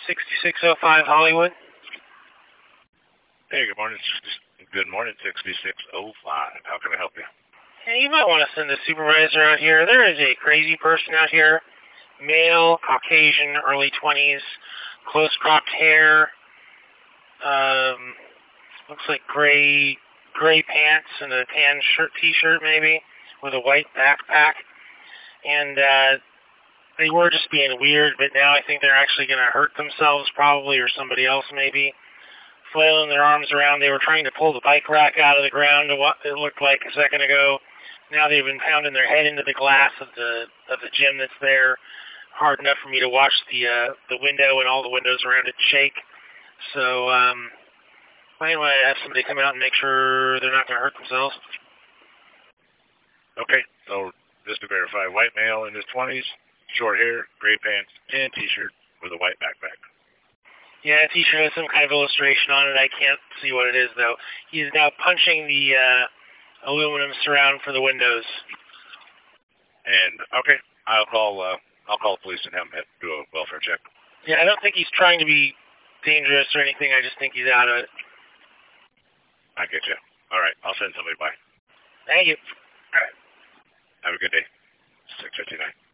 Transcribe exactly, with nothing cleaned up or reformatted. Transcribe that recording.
sixty-six oh five Hollywood. Hey, good morning. Good morning, sixty-six oh five. How can I help you? Hey, you might want to send a supervisor out here. There is a crazy person out here. Male, Caucasian, early twenties, close-cropped hair. Um, looks like gray, gray pants and a tan shirt, t-shirt maybe, with a white backpack. And uh, they were just being weird, but now I think they're actually going to hurt themselves probably, or somebody else maybe. Flailing their arms around. They were trying to pull the bike rack out of the ground, what it looked like a second ago. Now they've been pounding their head into the glass of the of the gym that's there, hard enough for me to watch the uh, the window and all the windows around it shake. So um, I might want to have somebody come out and make sure they're not going to hurt themselves. Okay, so just to verify, white male in his twenties, short hair, gray pants, and t-shirt with a white backpack. Yeah, a t-shirt has some kind of illustration on it. I can't see what it is, though. He's now punching the uh, aluminum surround for the windows. And, okay, I'll call uh, I'll call the police and have them do a welfare check. Yeah, I don't think he's trying to be dangerous or anything. I just think he's out of it. I get you. All right, I'll send somebody by. Thank you. All right. Have a good day. six fifty-nine.